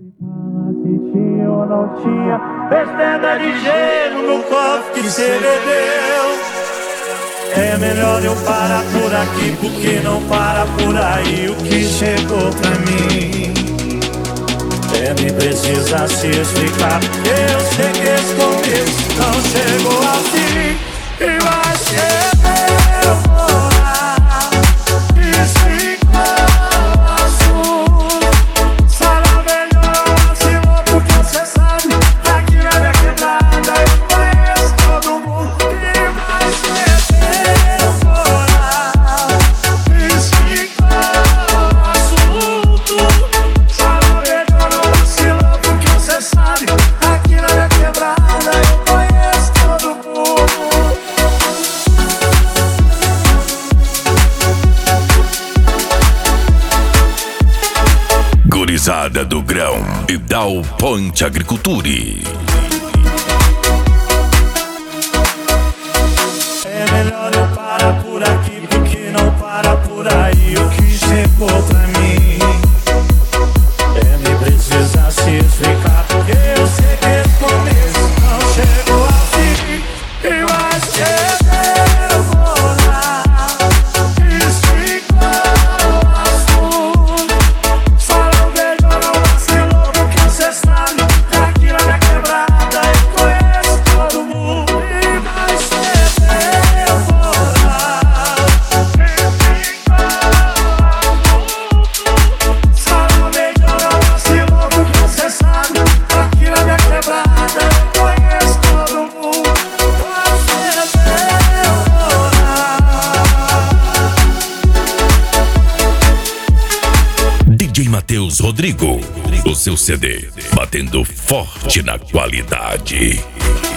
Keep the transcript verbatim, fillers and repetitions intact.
Se tinha ou não tinha, besteira de gelo no cofre que cê bebeu. É melhor eu parar por aqui, porque não para por aí. O que chegou pra mim é me precisa se explicar. Eu sei que esse começo não chegou assim, e vai ser meu morar. Explicar o assunto. Será melhor assim, porque você sabe, aqui na minha quebrada eu conheço todo mundo. E vai ser meu morar. Explicar o assunto. Será melhor não vacilar, porque você sabe, aqui na minha quebrada eu conheço todo mundo. Gurizada do Grão e Dow Point Agriculture. É melhor eu parar por aqui, porque não para por aí. O que chegou pra mim é me precisa se explicar, porque eu sei que esse começo não chegou assim, e vai ser meu morar. Explicar o assunto. Só não melhor não vacilou, porque você sabe, aqui na minha quebrada eu conheço todo mundo. E vai ser meu morar. Só não melhor não vacilou, porque você sabe, aqui na minha quebrada eu conheço todo mundo. Vai ser meu morar. D J Matheus Rodrigo, o seu C D, batendo forte na qualidade.